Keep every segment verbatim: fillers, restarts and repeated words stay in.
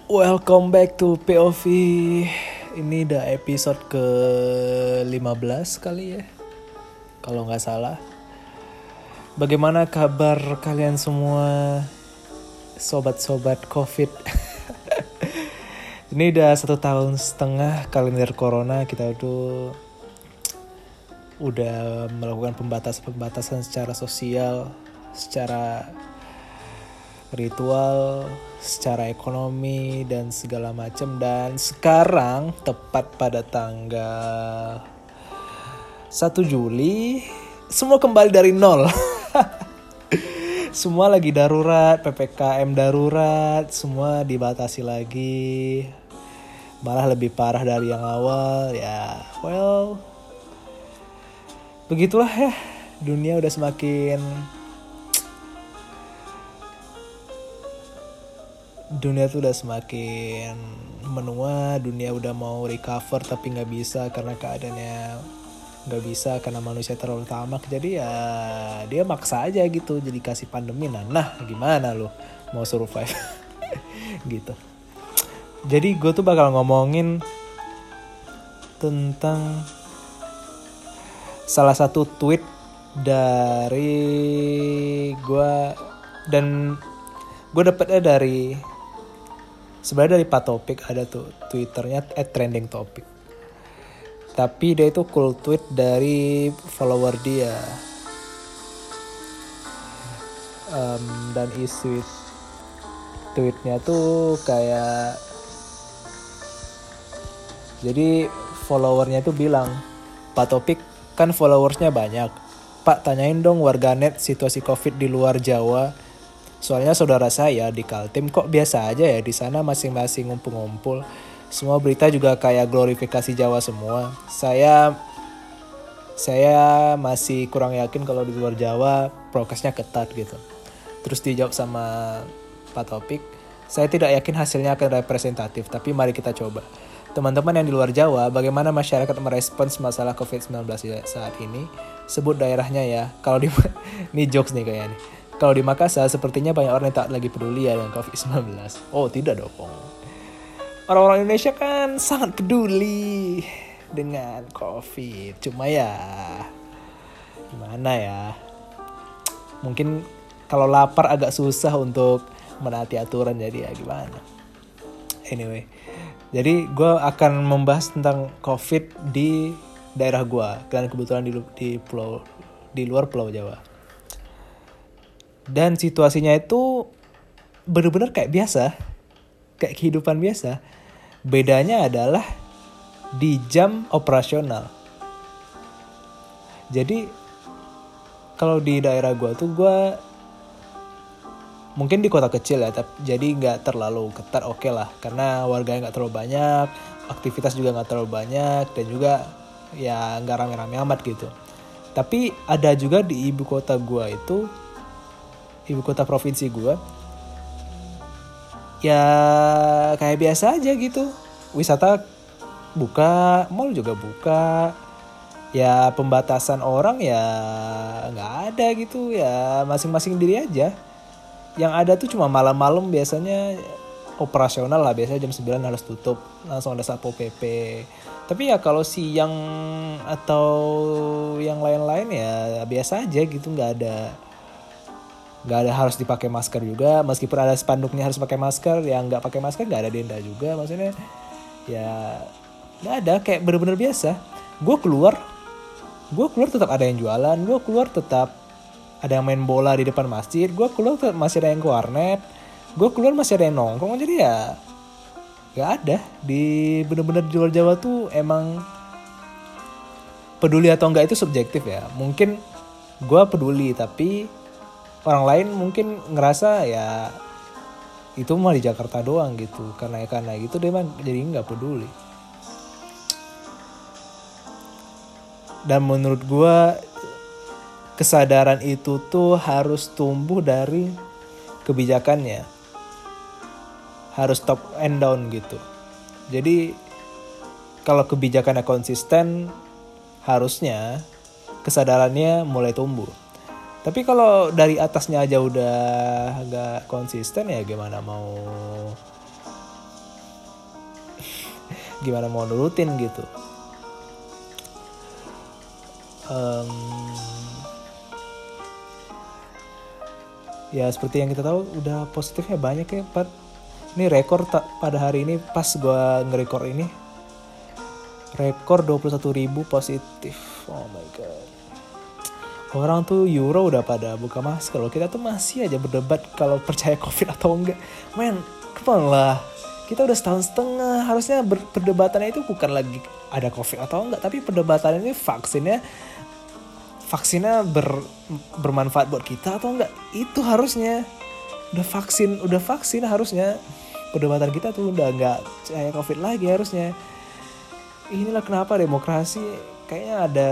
Welcome back to P O V. Ini udah episode ke lima belas kali ya, kalau nggak salah. Bagaimana kabar kalian semua, sobat-sobat COVID? Ini udah satu tahun setengah kalender corona, kita tuh udah melakukan pembatasan-pembatasan secara sosial, secara ritual, secara ekonomi dan segala macam. Dan sekarang tepat pada tanggal satu Juli semua kembali dari nol. Semua lagi darurat, P P K M darurat, semua dibatasi lagi. Malah lebih parah dari yang awal ya. Well, begitulah ya. Dunia udah semakin Dunia tuh udah semakin menua, dunia udah mau recover tapi nggak bisa karena keadaannya nggak bisa karena manusia terlalu tamak. Jadi ya dia maksa aja gitu, jadi kasih pandemi. Nah, nah gimana lo mau survive gitu. Jadi gue tuh bakal ngomongin tentang salah satu tweet dari gue, dan gue dapetnya dari sebenarnya dari Pak Topik. Ada tuh twitternya at trending topic, tapi dia itu cool tweet dari follower dia, um, dan isi tweetnya tuh kayak, jadi followernya tuh bilang, Pak Topik kan followersnya banyak, Pak tanyain dong warganet situasi COVID di luar Jawa. Soalnya saudara saya di Kaltim kok biasa aja ya, di sana masing-masing ngumpul-ngumpul. Semua berita juga kayak glorifikasi Jawa semua. Saya saya masih kurang yakin kalau di luar Jawa prokesnya ketat gitu. Terus dijawab sama Pak Topik, saya tidak yakin hasilnya akan representatif, tapi mari kita coba. Teman-teman yang di luar Jawa, bagaimana masyarakat merespons masalah covid sembilan belas saat ini? Sebut daerahnya ya. Kalau di ini jokes nih kayaknya nih. Kalau di Makassar sepertinya banyak orang yang tak lagi peduli ya dengan covid sembilan belas. Oh tidak dong. Orang-orang Indonesia kan sangat peduli dengan COVID. Cuma ya gimana ya. Mungkin kalau lapar agak susah untuk menaati aturan, jadi ya gimana. Anyway. Jadi gue akan membahas tentang COVID di daerah gue. Dan kebetulan di, di, pulau, di luar Pulau Jawa. Dan situasinya itu benar-benar kayak biasa, kayak kehidupan biasa. Bedanya adalah di jam operasional. Jadi kalau di daerah gue tuh, gue mungkin di kota kecil ya, tapi jadi nggak terlalu ketat, oke okay lah, karena warganya nggak terlalu banyak, aktivitas juga nggak terlalu banyak, dan juga ya nggak rame-rame amat gitu. Tapi ada juga di ibu kota gue itu, ibu kota provinsi gue, ya kayak biasa aja gitu. Wisata buka, mall juga buka, ya pembatasan orang ya nggak ada gitu, ya masing-masing diri aja. Yang ada tuh cuma malam-malam biasanya operasional lah, biasanya jam sembilan harus tutup, langsung ada Satpol P P. Tapi ya kalau siang atau yang lain-lain ya biasa aja gitu, nggak ada nggak ada harus dipakai masker juga, meskipun ada spanduknya harus pakai masker, yang nggak pakai masker nggak ada denda juga. Maksudnya ya nggak ada, kayak bener-bener biasa. Gue keluar, gue keluar tetap ada yang jualan, gue keluar tetap ada yang main bola di depan masjid, gue keluar tetap masih ada yang ke warnet, gue keluar masih ada yang nongkrong. Jadi ya nggak ada. Di bener-bener di luar Jawa tuh emang peduli atau enggak itu subjektif ya. Mungkin gue peduli, tapi orang lain mungkin ngerasa ya itu mah di Jakarta doang gitu. Karena karena gitu dia mah jadi nggak peduli. Dan menurut gue kesadaran itu tuh harus tumbuh dari kebijakannya, harus top and down gitu. Jadi kalau kebijakannya konsisten, harusnya kesadarannya mulai tumbuh. Tapi kalau dari atasnya aja udah gak konsisten, ya gimana mau gimana mau nurutin gitu. Um, ya seperti yang kita tahu udah positifnya banyak ya Pat. Ini rekor tak pada hari ini pas gue ngerekor ini, rekor dua puluh satu ribu positif. Oh my god. Orang tuh Euro udah pada buka masker loh. Kita tuh masih aja berdebat kalau percaya COVID atau enggak. Men, kepala lah. Kita udah setahun setengah. Harusnya ber- perdebatannya itu bukan lagi ada COVID atau enggak, tapi perdebatannya ini vaksinnya vaksinnya ber, bermanfaat buat kita atau enggak. Itu harusnya. Udah vaksin, udah vaksin harusnya. Perdebatan kita tuh udah enggak percaya COVID lagi harusnya. Inilah kenapa demokrasi kayaknya ada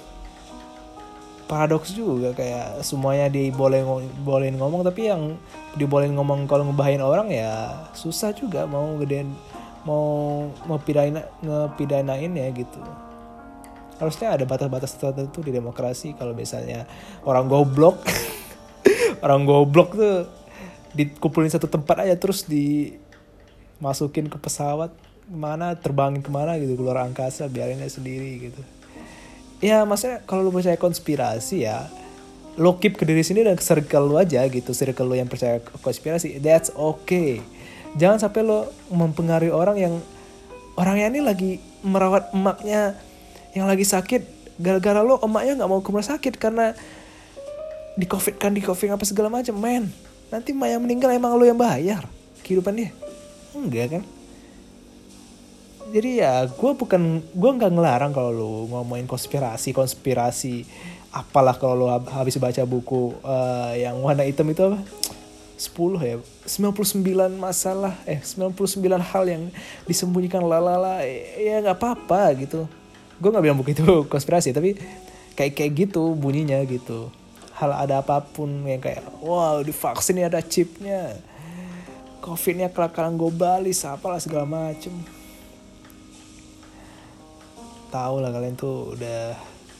paradoks juga, kayak semuanya dibolehin bolehin ngomong, tapi yang dibolehin ngomong kalau ngebahayain orang ya susah juga mau gedein, mau mau pidana ngepidanain ya gitu. Harusnya ada batas-batas tertentu di demokrasi. Kalau misalnya orang goblok orang goblok tuh dikumpulin satu tempat aja terus dimasukin ke pesawat kemana, terbangin kemana gitu, keluar angkasa, biarin aja sendiri gitu. Ya maksudnya kalau lu percaya konspirasi ya lo keep ke diri sendiri dan ke circle lu aja gitu, circle lu yang percaya konspirasi, that's okay. Jangan sampai lo mempengaruhi orang yang orangnya ini lagi merawat emaknya yang lagi sakit, gara-gara lo emaknya nggak mau ke rumah sakit karena di covid kan di covid apa segala macam. Men, nanti emak yang meninggal emang lo yang bayar kehidupan dia? Enggak kan? Jadi ya gue bukan, gue nggak ngelarang kalau lo ngomongin konspirasi konspirasi apalah, kalau lo habis baca buku uh, yang warna hitam itu apa sepuluh ya sembilan puluh sembilan masalah eh sembilan puluh sembilan hal yang disembunyikan lalala, ya nggak apa-apa gitu. Gue nggak bilang buku itu konspirasi, tapi kayak kayak gitu bunyinya gitu. Hal ada apapun yang kayak wow di vaksin ini ada chipnya, covidnya kelakaran globalis apalah segala macem. Tahu lah kalian tuh udah,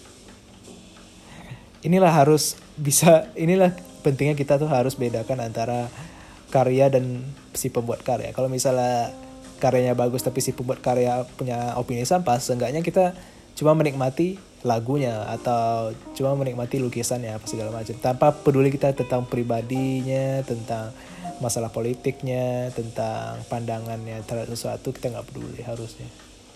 inilah harus bisa, inilah pentingnya kita tuh harus bedakan antara karya dan si pembuat karya. Kalau misalnya karyanya bagus tapi si pembuat karya punya opini sampah, seenggaknya kita cuma menikmati lagunya atau cuma menikmati lukisannya apa segala macam, tanpa peduli kita tentang pribadinya, tentang masalah politiknya, tentang pandangannya terhadap sesuatu, kita nggak peduli harusnya.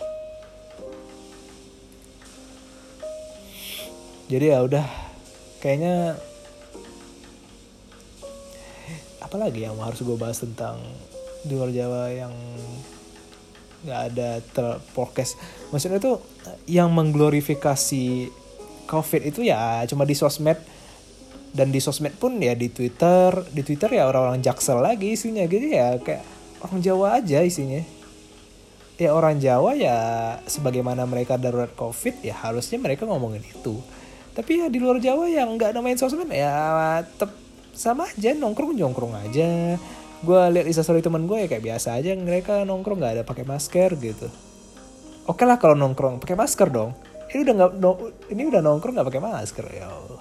Jadi ya udah, kayaknya apalagi yang harus gue bahas tentang di luar Jawa yang nggak ada terpodcast. Maksudnya tuh yang mengglorifikasi COVID itu ya cuma di sosmed, dan di sosmed pun ya di Twitter, di Twitter ya orang-orang Jaksel lagi isinya gitu ya, kayak orang Jawa aja isinya. Ya orang Jawa ya sebagaimana mereka darurat COVID ya harusnya mereka ngomongin itu. Tapi ya di luar Jawa yang nggak main sosmed ya tetap sama aja, nongkrong-nongkrong aja. Gue lihat instastory teman gue ya kayak biasa aja, mereka nongkrong nggak ada pakai masker gitu. Oke lah kalau nongkrong pakai masker dong. Ini udah nggak, no, ini udah nongkrong nggak pakai masker ya Allah.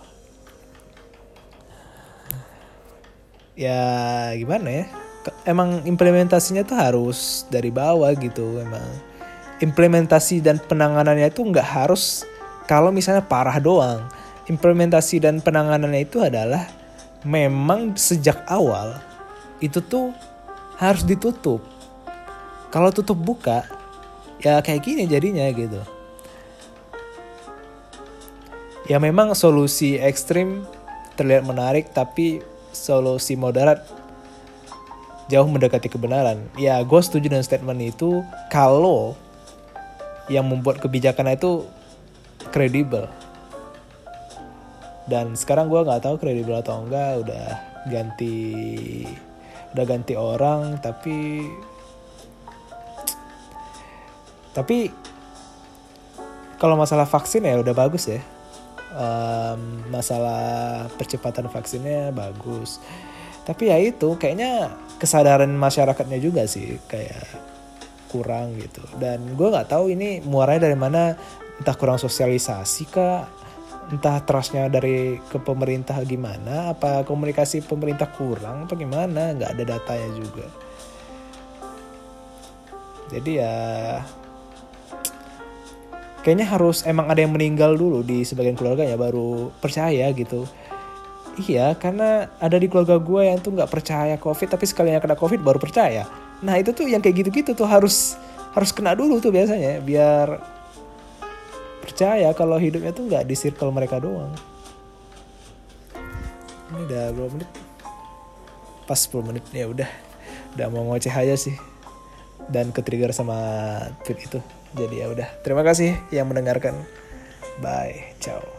Ya gimana ya? Emang implementasinya tuh harus dari bawah gitu emang. Implementasi dan penanganannya itu nggak harus kalau misalnya parah doang. Implementasi dan penanganannya itu adalah memang sejak awal itu tuh harus ditutup. Kalau tutup buka ya kayak gini jadinya gitu. Ya memang solusi ekstrim terlihat menarik, tapi solusi moderat jauh mendekati kebenaran. Ya gue setuju dengan statement itu kalau yang membuat kebijakan itu kredibel. Dan sekarang gue nggak tahu kredibel atau enggak, udah ganti udah ganti orang, tapi tapi kalau masalah vaksin ya udah bagus ya. Um, masalah percepatan vaksinnya bagus. Tapi ya itu kayaknya kesadaran masyarakatnya juga sih kayak kurang gitu. Dan gue nggak tahu ini muaranya dari mana, entah kurang sosialisasi kah, entah trustnya dari ke pemerintah gimana, apa komunikasi pemerintah kurang apa gimana, nggak ada datanya juga. Jadi ya kayaknya harus emang ada yang meninggal dulu di sebagian keluarganya baru percaya gitu. Iya, karena ada di keluarga gue yang tuh nggak percaya COVID, tapi sekalinya kena COVID baru percaya. Nah itu tuh yang kayak gitu-gitu tuh harus harus kena dulu tuh biasanya biar percaya kalau hidupnya tuh nggak di circle mereka doang. Ini udah berapa menit? Pas sepuluh menit ya udah. Udah mau ngoceh aja sih. Dan ketrigger sama tweet itu. Jadi ya udah. Terima kasih yang mendengarkan. Bye. Ciao.